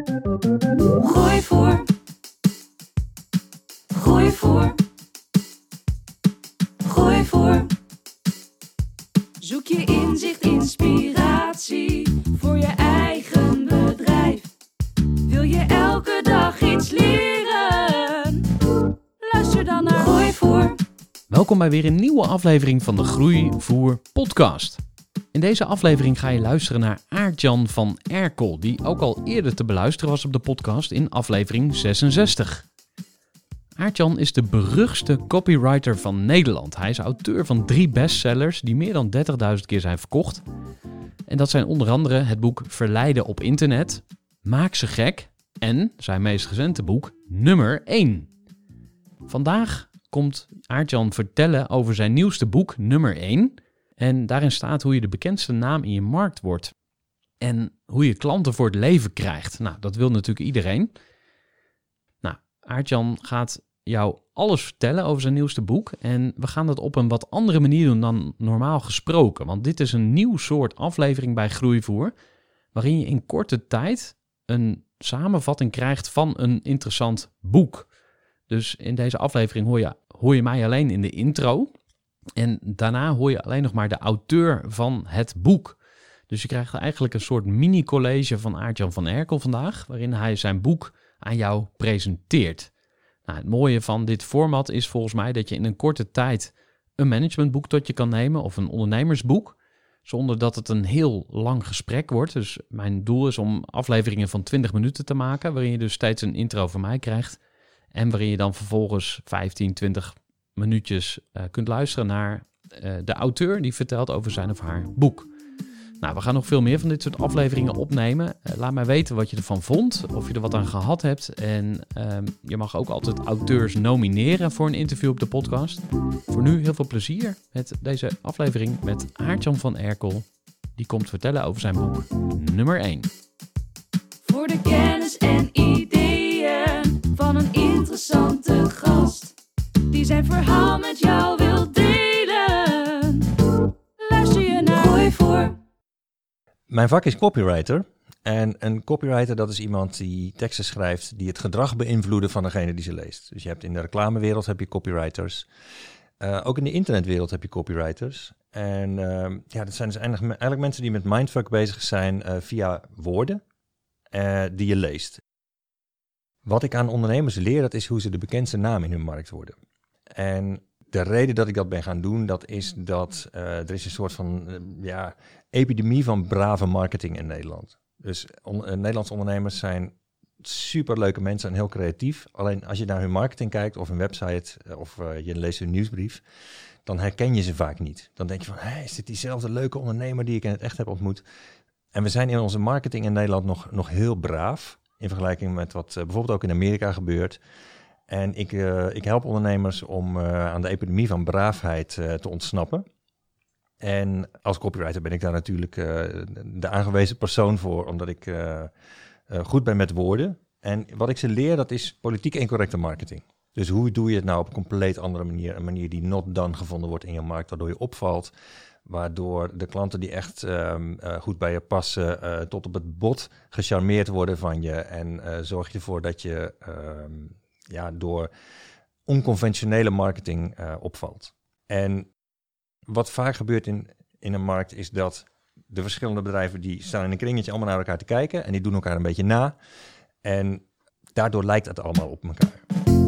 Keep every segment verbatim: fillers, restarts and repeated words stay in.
Gooi voor. Gooi voor. Gooi voor. Zoek je inzicht, inspiratie voor je eigen bedrijf. Wil je elke dag iets leren? Luister dan naar Gooi voor. Welkom bij weer een nieuwe aflevering van de Groeivoer podcast. In deze aflevering ga je luisteren naar Aart-Jan van Erkel, die ook al eerder te beluisteren was op de podcast in aflevering zesenzestig. Aart-Jan is de beruchtste copywriter van Nederland. Hij is auteur van drie bestsellers die meer dan dertigduizend keer zijn verkocht. En dat zijn onder andere het boek Verleiden op internet, Maak ze gek en zijn meest recente boek Nummer één. Vandaag komt Aart-Jan vertellen over zijn nieuwste boek Nummer één. En daarin staat hoe je de bekendste naam in je markt wordt. En hoe je klanten voor het leven krijgt. Nou, dat wil natuurlijk iedereen. Nou, Aart-Jan gaat jou alles vertellen over zijn nieuwste boek. En we gaan dat op een wat andere manier doen dan normaal gesproken. Want dit is een nieuw soort aflevering bij Groeivoer, waarin je in korte tijd een samenvatting krijgt van een interessant boek. Dus in deze aflevering hoor je, hoor je mij alleen in de intro. En daarna hoor je alleen nog maar de auteur van het boek. Dus je krijgt eigenlijk een soort mini-college van Aart-Jan van Erkel vandaag, waarin hij zijn boek aan jou presenteert. Nou, het mooie van dit format is volgens mij dat je in een korte tijd een managementboek tot je kan nemen of een ondernemersboek, zonder dat het een heel lang gesprek wordt. Dus mijn doel is om afleveringen van twintig minuten te maken, waarin je dus steeds een intro van mij krijgt en waarin je dan vervolgens vijftien, twintig minuutjes uh, kunt luisteren naar uh, de auteur die vertelt over zijn of haar boek. Nou, we gaan nog veel meer van dit soort afleveringen opnemen. Uh, laat mij weten wat je ervan vond, of je er wat aan gehad hebt. En uh, je mag ook altijd auteurs nomineren voor een interview op de podcast. Voor nu heel veel plezier met deze aflevering met Aart-Jan van Erkel. Die komt vertellen over zijn boek Nummer één. Voor de kennis en ideeën van een interessante gast die zijn verhaal met jou wil delen. Luister je naar Gooi voor. Mijn vak is copywriter. En een copywriter, dat is iemand die teksten schrijft die het gedrag beïnvloeden van degene die ze leest. Dus je hebt in de reclamewereld heb je copywriters. Uh, ook in de internetwereld heb je copywriters. En uh, ja, dat zijn dus eigenlijk, eigenlijk mensen die met mindfuck bezig zijn uh, via woorden uh, die je leest. Wat ik aan ondernemers leer, dat is hoe ze de bekendste naam in hun markt worden. En de reden dat ik dat ben gaan doen, dat is dat uh, er is een soort van uh, ja, epidemie van brave marketing in Nederland. Dus on, uh, Nederlandse ondernemers zijn superleuke mensen en heel creatief. Alleen als je naar hun marketing kijkt of hun website uh, of uh, je leest hun nieuwsbrief, dan herken je ze vaak niet. Dan denk je van, hé, is dit diezelfde leuke ondernemer die ik in het echt heb ontmoet? En we zijn in onze marketing in Nederland nog, nog heel braaf in vergelijking met wat uh, bijvoorbeeld ook in Amerika gebeurt. En ik, uh, ik help ondernemers om uh, aan de epidemie van braafheid uh, te ontsnappen. En als copywriter ben ik daar natuurlijk uh, de aangewezen persoon voor, omdat ik uh, uh, goed ben met woorden. En wat ik ze leer, dat is politiek incorrecte marketing. Dus hoe doe je het nou op een compleet andere manier? Een manier die not done gevonden wordt in je markt, waardoor je opvalt. Waardoor de klanten die echt um, uh, goed bij je passen, uh, tot op het bot gecharmeerd worden van je. En uh, zorg je ervoor dat je um, ja, door onconventionele marketing uh, opvalt. En wat vaak gebeurt in, in een markt is dat de verschillende bedrijven die staan in een kringetje allemaal naar elkaar te kijken. En die doen elkaar een beetje na. En daardoor lijkt het allemaal op elkaar.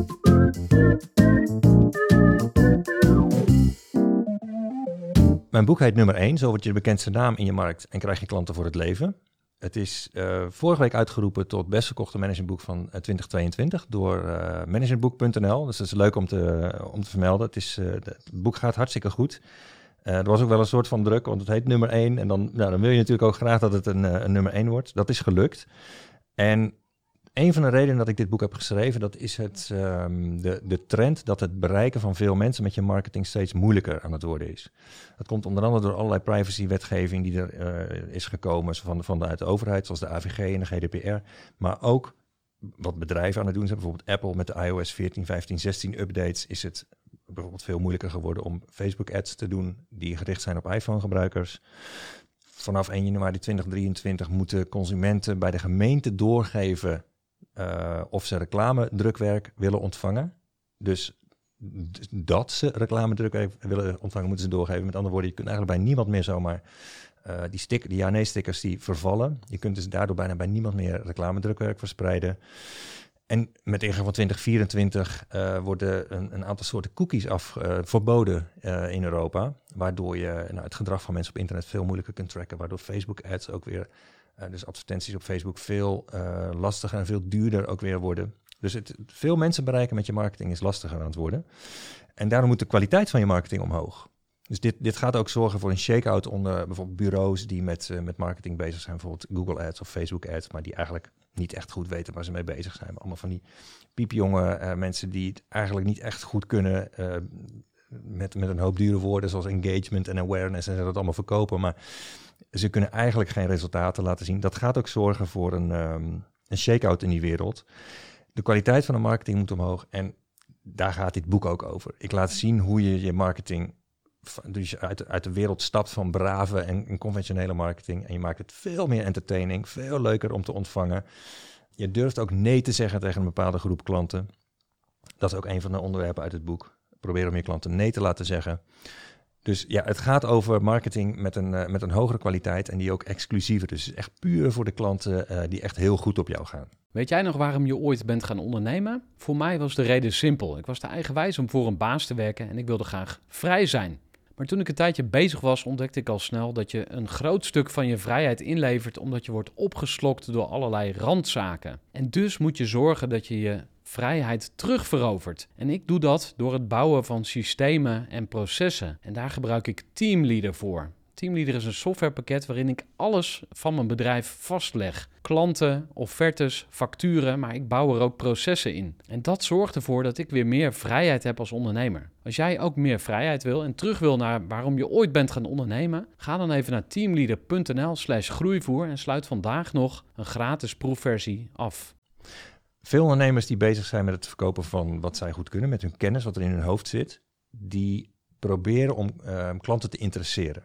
Mijn boek heet Nummer één, zo word je de bekendste naam in je markt en krijg je klanten voor het leven. Het is uh, vorige week uitgeroepen tot best verkochte managementboek van uh, twintig tweeëntwintig door uh, managementboek punt n l. Dus dat is leuk om te, uh, om te vermelden. Het, is, uh, het boek gaat hartstikke goed. Uh, er was ook wel een soort van druk, want het heet Nummer één. En dan, nou, dan wil je natuurlijk ook graag dat het een, uh, een nummer één wordt. Dat is gelukt. En een van de redenen dat ik dit boek heb geschreven, dat is het, um, de, de trend dat het bereiken van veel mensen met je marketing steeds moeilijker aan het worden is. Dat komt onder andere door allerlei privacywetgeving die er uh, is gekomen van, van de, uit de overheid, zoals de A V G en de G D P R. Maar ook wat bedrijven aan het doen zijn, bijvoorbeeld Apple met de i O S veertien, vijftien, zestien updates, is het bijvoorbeeld veel moeilijker geworden om Facebook ads te doen die gericht zijn op iPhone gebruikers. vanaf één januari tweeduizend drieëntwintig moeten consumenten bij de gemeente doorgeven uh, of ze reclamedrukwerk willen ontvangen. Dus d- dat ze reclamedrukwerk willen ontvangen, moeten ze doorgeven. Met andere woorden, je kunt eigenlijk bij niemand meer zomaar uh, die, stick, die ja-nee-stickers die vervallen. Je kunt dus daardoor bijna bij niemand meer reclamedrukwerk verspreiden. En met ingang van twintig vierentwintig uh, worden een, een aantal soorten cookies af, uh, verboden uh, in Europa. Waardoor je nou, het gedrag van mensen op internet veel moeilijker kunt tracken. Waardoor Facebook ads ook weer, uh, dus advertenties op Facebook, veel uh, lastiger en veel duurder ook weer worden. Dus het, veel mensen bereiken met je marketing is lastiger aan het worden. En daarom moet de kwaliteit van je marketing omhoog. Dus dit, dit gaat ook zorgen voor een shake-out onder bijvoorbeeld bureaus die met, uh, met marketing bezig zijn. Bijvoorbeeld Google Ads of Facebook Ads, maar die eigenlijk niet echt goed weten waar ze mee bezig zijn. Allemaal van die piepjonge uh, mensen die het eigenlijk niet echt goed kunnen uh, met, met een hoop dure woorden zoals engagement en awareness en ze dat allemaal verkopen. Maar ze kunnen eigenlijk geen resultaten laten zien. Dat gaat ook zorgen voor een, um, een shake-out in die wereld. De kwaliteit van de marketing moet omhoog en daar gaat dit boek ook over. Ik laat zien hoe je je marketing dus uit, uit de wereld stapt van brave en, en conventionele marketing. En je maakt het veel meer entertaining, veel leuker om te ontvangen. Je durft ook nee te zeggen tegen een bepaalde groep klanten. Dat is ook een van de onderwerpen uit het boek. Probeer om je klanten nee te laten zeggen. Dus ja, het gaat over marketing met een, uh, met een hogere kwaliteit en die ook exclusiever. Dus echt puur voor de klanten uh, die echt heel goed op jou gaan. Weet jij nog waarom je ooit bent gaan ondernemen? Voor mij was de reden simpel. Ik was te eigenwijs om voor een baas te werken en ik wilde graag vrij zijn. Maar toen ik een tijdje bezig was, ontdekte ik al snel dat je een groot stuk van je vrijheid inlevert omdat je wordt opgeslokt door allerlei randzaken. En dus moet je zorgen dat je je vrijheid terugverovert. En ik doe dat door het bouwen van systemen en processen. En daar gebruik ik Teamleader voor. Teamleader is een softwarepakket waarin ik alles van mijn bedrijf vastleg. Klanten, offertes, facturen, maar ik bouw er ook processen in. En dat zorgt ervoor dat ik weer meer vrijheid heb als ondernemer. Als jij ook meer vrijheid wil en terug wil naar waarom je ooit bent gaan ondernemen, ga dan even naar teamleader.nl slash groeivoer en sluit vandaag nog een gratis proefversie af. Veel ondernemers die bezig zijn met het verkopen van wat zij goed kunnen, met hun kennis, wat er in hun hoofd zit, die proberen om uh, klanten te interesseren.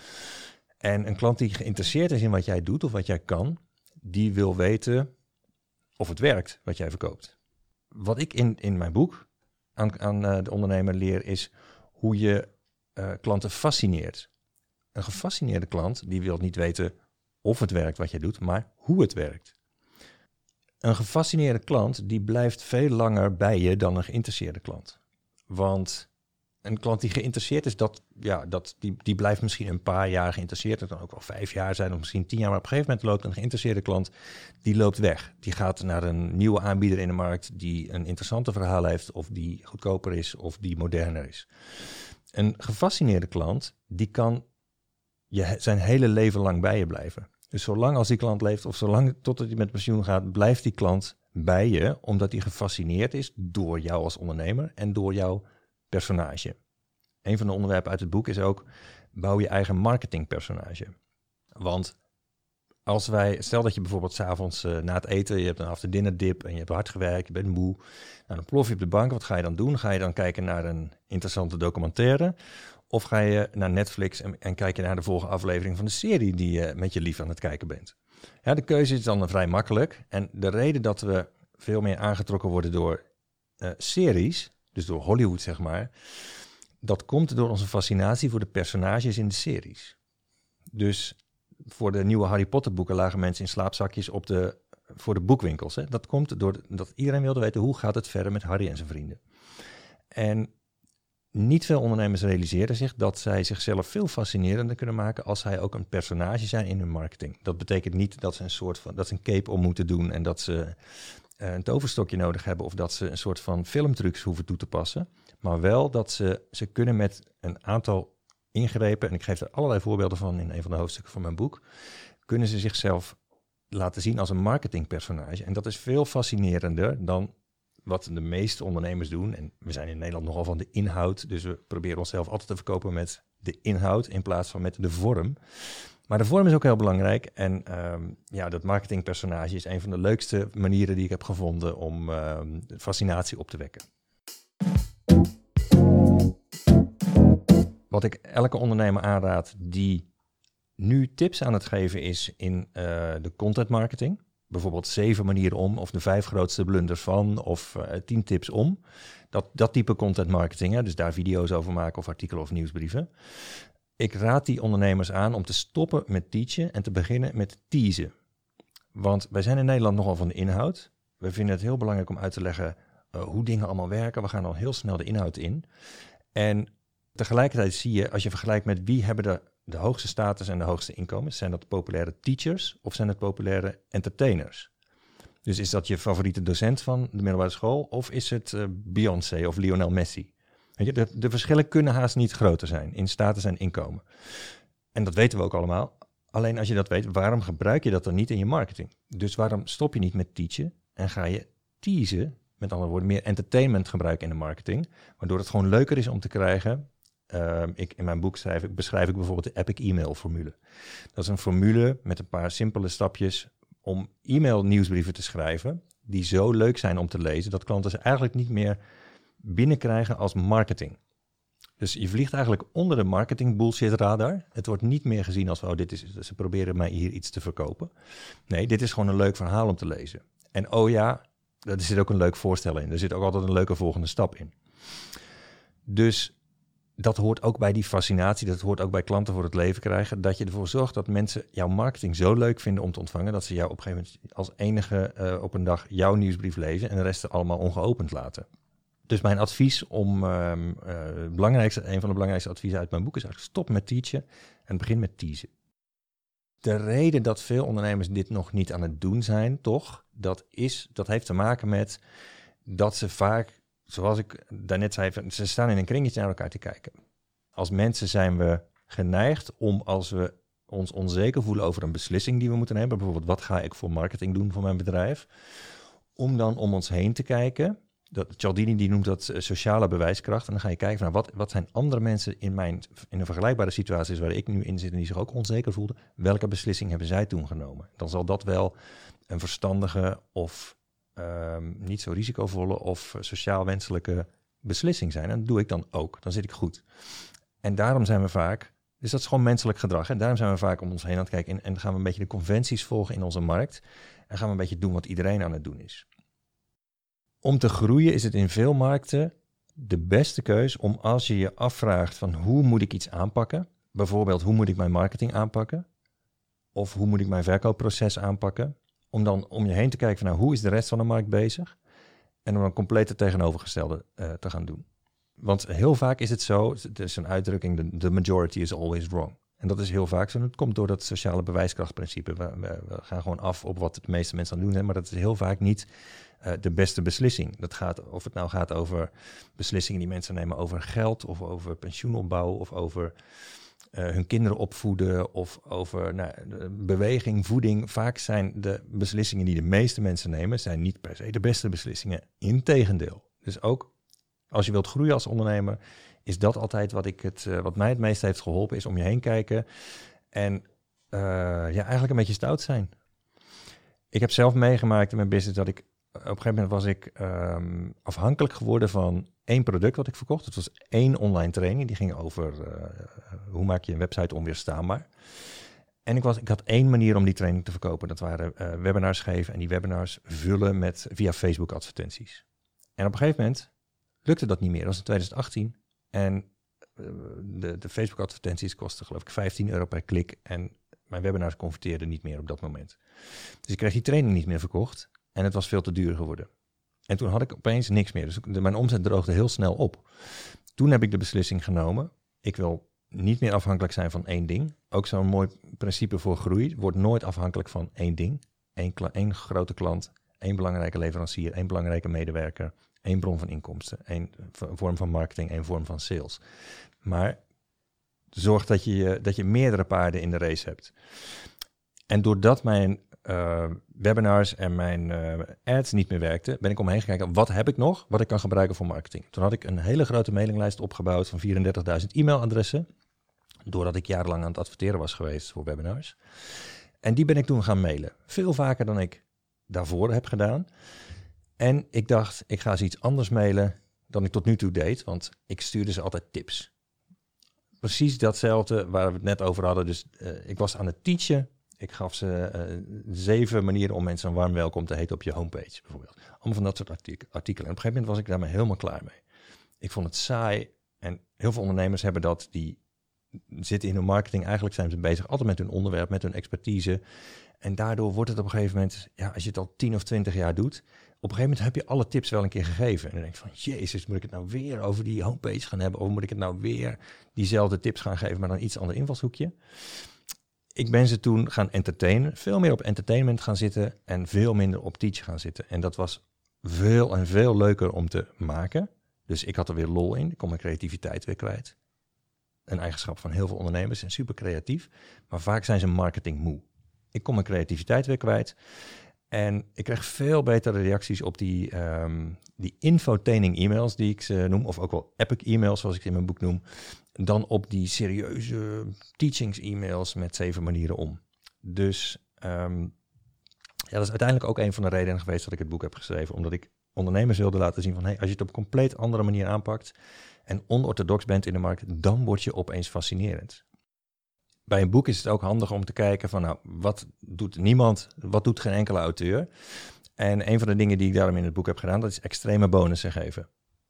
En een klant die geïnteresseerd is in wat jij doet of wat jij kan, die wil weten of het werkt wat jij verkoopt. Wat ik in, in mijn boek aan, aan uh, de ondernemer leer is hoe je uh, klanten fascineert. Een gefascineerde klant die wil niet weten of het werkt wat jij doet, maar hoe het werkt. Een gefascineerde klant die blijft veel langer bij je dan een geïnteresseerde klant. Want een klant die geïnteresseerd is, dat, ja, dat, die, die blijft misschien een paar jaar geïnteresseerd. Het kan ook wel vijf jaar zijn of misschien tien jaar. Maar op een gegeven moment loopt een geïnteresseerde klant, die loopt weg. Die gaat naar een nieuwe aanbieder in de markt die een interessante verhaal heeft of die goedkoper is of die moderner is. Een gefascineerde klant, die kan je zijn hele leven lang bij je blijven. Dus zolang als die klant leeft of zolang totdat hij met pensioen gaat, blijft die klant bij je, omdat hij gefascineerd is door jou als ondernemer en door jouw personage. Een van de onderwerpen uit het boek is ook, bouw je eigen marketingpersonage. Want als wij, stel dat je bijvoorbeeld 's avonds uh, na het eten, je hebt een after dinner dip en je hebt hard gewerkt, je bent moe, nou, dan plof je op de bank, wat ga je dan doen? Ga je dan kijken naar een interessante documentaire? Of ga je naar Netflix en, en kijk je naar de volgende aflevering van de serie die je met je lief aan het kijken bent? Ja, de keuze is dan vrij makkelijk. En de reden dat we veel meer aangetrokken worden door uh, series, dus door Hollywood zeg maar, dat komt door onze fascinatie voor de personages in de series. Dus voor de nieuwe Harry Potter boeken lagen mensen in slaapzakjes op de, voor de boekwinkels. Hè. Dat komt doordat iedereen wilde weten hoe gaat het verder met Harry en zijn vrienden. En niet veel ondernemers realiseren zich dat zij zichzelf veel fascinerender kunnen maken als zij ook een personage zijn in hun marketing. Dat betekent niet dat ze een soort van, dat ze een cape om moeten doen en dat ze een toverstokje nodig hebben of dat ze een soort van filmtrucs hoeven toe te passen. Maar wel dat ze, ze kunnen met een aantal ingrepen, en ik geef er allerlei voorbeelden van in een van de hoofdstukken van mijn boek, kunnen ze zichzelf laten zien als een marketingpersonage. En dat is veel fascinerender dan wat de meeste ondernemers doen. En we zijn in Nederland nogal van de inhoud, dus we proberen onszelf altijd te verkopen met de inhoud in plaats van met de vorm. Maar de vorm is ook heel belangrijk. En um, ja, dat marketingpersonage is een van de leukste manieren die ik heb gevonden om um, fascinatie op te wekken. Wat ik elke ondernemer aanraad die nu tips aan het geven is in uh, de content marketing. Bijvoorbeeld zeven manieren om, of de vijf grootste blunders van, of uh, tien tips om. Dat, dat type content marketing, hè, dus daar video's over maken of artikelen of nieuwsbrieven. Ik raad die ondernemers aan om te stoppen met teachen en te beginnen met teasen. Want wij zijn in Nederland nogal van de inhoud. We vinden het heel belangrijk om uit te leggen uh, hoe dingen allemaal werken. We gaan dan heel snel de inhoud in. En tegelijkertijd zie je, als je vergelijkt met wie hebben de, de hoogste status en de hoogste inkomens, zijn dat populaire teachers of zijn het populaire entertainers? Dus is dat je favoriete docent van de middelbare school of is het uh, Beyoncé of Lionel Messi? Weet je, de, de verschillen kunnen haast niet groter zijn in status en inkomen. En dat weten we ook allemaal. Alleen als je dat weet, waarom gebruik je dat dan niet in je marketing? Dus waarom stop je niet met teachen en ga je teasen, met andere woorden, meer entertainment gebruiken in de marketing, waardoor het gewoon leuker is om te krijgen. Uh, ik, in mijn boek schrijf ik, beschrijf ik bijvoorbeeld de Epic E-mail formule. Dat is een formule met een paar simpele stapjes om e-mail nieuwsbrieven te schrijven die zo leuk zijn om te lezen dat klanten ze eigenlijk niet meer binnenkrijgen als marketing. Dus je vliegt eigenlijk onder de marketing bullshit radar. Het wordt niet meer gezien als, oh, dit is, ze proberen mij hier iets te verkopen. Nee, dit is gewoon een leuk verhaal om te lezen. En oh ja, er zit ook een leuk voorstel in. Er zit ook altijd een leuke volgende stap in. Dus dat hoort ook bij die fascinatie, dat hoort ook bij klanten voor het leven krijgen, dat je ervoor zorgt dat mensen jouw marketing zo leuk vinden om te ontvangen, dat ze jou op een gegeven moment als enige uh, op een dag jouw nieuwsbrief lezen en de rest allemaal ongeopend laten. Dus mijn advies om, uh, uh, belangrijkste, een van de belangrijkste adviezen uit mijn boek is eigenlijk stop met teachen en begin met teasen. De reden dat veel ondernemers dit nog niet aan het doen zijn, toch, dat, is, dat heeft te maken met dat ze vaak, zoals ik daarnet zei, ze staan in een kringetje naar elkaar te kijken. Als mensen zijn we geneigd om, als we ons onzeker voelen over een beslissing die we moeten nemen, bijvoorbeeld wat ga ik voor marketing doen voor mijn bedrijf, om dan om ons heen te kijken. Dat, Cialdini die noemt dat uh, sociale bewijskracht. En dan ga je kijken van wat, wat zijn andere mensen in, mijn, in een vergelijkbare situatie waar ik nu in zit en die zich ook onzeker voelden. Welke beslissing hebben zij toen genomen? Dan zal dat wel een verstandige of um, niet zo risicovolle of sociaal wenselijke beslissing zijn. En dat doe ik dan ook. Dan zit ik goed. En daarom zijn we vaak, dus dat is gewoon menselijk gedrag. En daarom zijn we vaak om ons heen aan het kijken en, en gaan we een beetje de conventies volgen in onze markt. En gaan we een beetje doen wat iedereen aan het doen is. Om te groeien is het in veel markten de beste keus om als je je afvraagt van hoe moet ik iets aanpakken, bijvoorbeeld hoe moet ik mijn marketing aanpakken of hoe moet ik mijn verkoopproces aanpakken, om dan om je heen te kijken van nou, hoe is de rest van de markt bezig en om een compleet het tegenovergestelde uh, te gaan doen. Want heel vaak is het zo, het is een uitdrukking, the majority is always wrong. En dat is heel vaak zo. En dat komt door dat sociale bewijskrachtprincipe. We, we, we gaan gewoon af op wat de meeste mensen aan het doen zijn, maar dat is heel vaak niet uh, de beste beslissing. Dat gaat, of het nou gaat over beslissingen die mensen nemen over geld of over pensioenopbouw of over uh, hun kinderen opvoeden of over nou, beweging, voeding. Vaak zijn de beslissingen die de meeste mensen nemen, zijn niet per se de beste beslissingen. Integendeel. Dus ook als je wilt groeien als ondernemer, is dat altijd wat, ik het, uh, wat mij het meest heeft geholpen, is om je heen kijken en uh, ja, eigenlijk een beetje stout zijn. Ik heb zelf meegemaakt in mijn business dat ik, op een gegeven moment was ik um, afhankelijk geworden van één product wat ik verkocht. Het was één online training, die ging over uh, hoe maak je een website onweerstaanbaar. En ik, was, ik had één manier om die training te verkopen. Dat waren uh, webinars geven en die webinars vullen met via Facebook advertenties. En op een gegeven moment lukte dat niet meer. Dat was in twintig achttien. En de, de Facebook-advertenties kostten geloof ik vijftien euro per klik. En mijn webinars converteerden niet meer op dat moment. Dus ik kreeg die training niet meer verkocht. En het was veel te duur geworden. En toen had ik opeens niks meer. Dus de, mijn omzet droogde heel snel op. Toen heb ik de beslissing genomen. Ik wil niet meer afhankelijk zijn van één ding. Ook zo'n mooi principe voor groei. Word nooit afhankelijk van één ding. Eén, kla- één grote klant. Één belangrijke leverancier. Één belangrijke medewerker. Één bron van inkomsten, één vorm van marketing, één vorm van sales. Maar zorg dat je, dat je meerdere paarden in de race hebt. En doordat mijn uh, webinars en mijn uh, ads niet meer werkten, ben ik omheen gekeken, wat heb ik nog wat ik kan gebruiken voor marketing? Toen had ik een hele grote mailinglijst opgebouwd van vierendertigduizend e-mailadressen, doordat ik jarenlang aan het adverteren was geweest voor webinars. En die ben ik toen gaan mailen. Veel vaker dan ik daarvoor heb gedaan. En ik dacht, ik ga ze iets anders mailen dan ik tot nu toe deed, want ik stuurde ze altijd tips. precies datzelfde waar we het net over hadden. Dus uh, ik was aan het teachen. Ik gaf ze uh, zeven manieren om mensen een warm welkom te heten op je homepage, bijvoorbeeld. Allemaal van dat soort artik- artikelen. En op een gegeven moment was ik daarmee helemaal klaar mee. Ik vond het saai. En heel veel ondernemers hebben dat, die zitten in hun marketing. Eigenlijk zijn ze bezig altijd met hun onderwerp, met hun expertise. En daardoor wordt het op een gegeven moment, ja, als je het al tien of twintig jaar doet, op een gegeven moment heb je alle tips wel een keer gegeven. En dan denk je van, jezus, moet ik het nou weer over die homepage gaan hebben? Of moet ik het nou weer diezelfde tips gaan geven, maar dan iets ander invalshoekje? Ik ben ze toen gaan entertainen, veel meer op entertainment gaan zitten en veel minder op teach gaan zitten. En dat was veel en veel leuker om te maken. Dus ik had er weer lol in, ik kon mijn creativiteit weer kwijt. Een eigenschap van heel veel ondernemers, zijn super creatief, maar vaak zijn ze marketing moe. Ik kon mijn creativiteit weer kwijt. En ik kreeg veel betere reacties op die, um, die infotaining e-mails die ik ze noem, of ook wel epic e-mails zoals ik ze in mijn boek noem, dan op die serieuze teachings e-mails met zeven manieren om. Dus um, ja, dat is uiteindelijk ook een van de redenen geweest dat ik het boek heb geschreven, omdat ik ondernemers wilde laten zien van, hey, als je het op een compleet andere manier aanpakt en onorthodox bent in de markt, dan word je opeens fascinerend. Bij een boek is het ook handig om te kijken van, nou, wat doet niemand, wat doet geen enkele auteur? En een van de dingen die ik daarom in het boek heb gedaan, dat is extreme bonussen geven.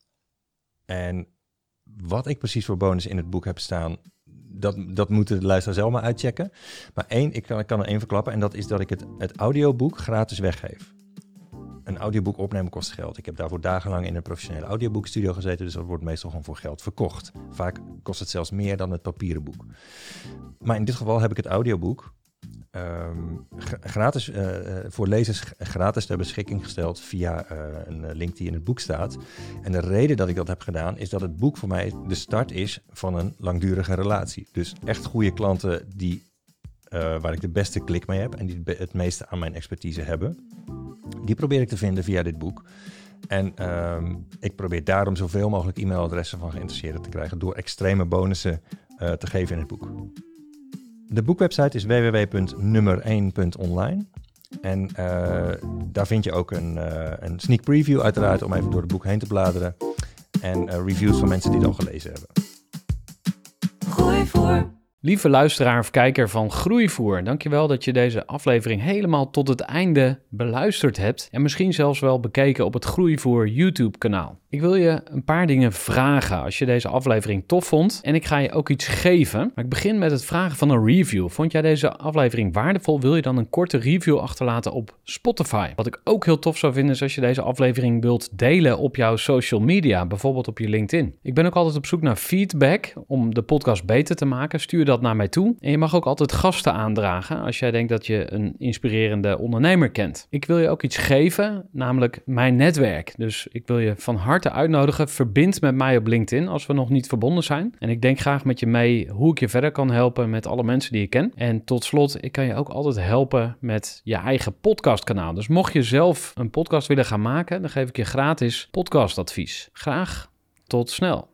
En wat ik precies voor bonussen in het boek heb staan, dat, dat moeten de luisteraar zelf maar uitchecken. Maar één, ik kan, ik kan er één verklappen en dat is dat ik het, het audioboek gratis weggeef. Een audioboek opnemen kost geld. Ik heb daarvoor dagenlang in een professionele audioboekstudio gezeten, dus dat wordt meestal gewoon voor geld verkocht. Vaak kost het zelfs meer dan het papieren boek. Maar in dit geval heb ik het audioboek um, gratis, uh, voor lezers gratis ter beschikking gesteld via uh, een link die in het boek staat. En de reden dat ik dat heb gedaan is dat het boek voor mij de start is van een langdurige relatie. Dus echt goede klanten die, uh, waar ik de beste klik mee heb en die het meeste aan mijn expertise hebben. Die probeer ik te vinden via dit boek. En um, ik probeer daarom zoveel mogelijk e-mailadressen van geïnteresseerden te krijgen door extreme bonussen uh, te geven in het boek. De boekwebsite is w w w punt nummer één punt online. En uh, daar vind je ook een, uh, een sneak preview uiteraard om even door het boek heen te bladeren. En uh, reviews van mensen die het al gelezen hebben. Gooi voor. Lieve luisteraar of kijker van Groeivoer, dankjewel dat je deze aflevering helemaal tot het einde beluisterd hebt en misschien zelfs wel bekeken op het Groeivoer YouTube-kanaal. Ik wil je een paar dingen vragen als je deze aflevering tof vond en ik ga je ook iets geven. Maar ik begin met het vragen van een review. Vond jij deze aflevering waardevol? Wil je dan een korte review achterlaten op Spotify? Wat ik ook heel tof zou vinden is als je deze aflevering wilt delen op jouw social media, bijvoorbeeld op je LinkedIn. Ik ben ook altijd op zoek naar feedback om de podcast beter te maken. Stuur dat naar mij toe. En je mag ook altijd gasten aandragen als jij denkt dat je een inspirerende ondernemer kent. Ik wil je ook iets geven, namelijk mijn netwerk. Dus ik wil je van harte uitnodigen. Verbind met mij op LinkedIn als we nog niet verbonden zijn. En ik denk graag met je mee hoe ik je verder kan helpen met alle mensen die ik ken. En tot slot, ik kan je ook altijd helpen met je eigen podcastkanaal. Dus mocht je zelf een podcast willen gaan maken, dan geef ik je gratis podcastadvies. Graag tot snel.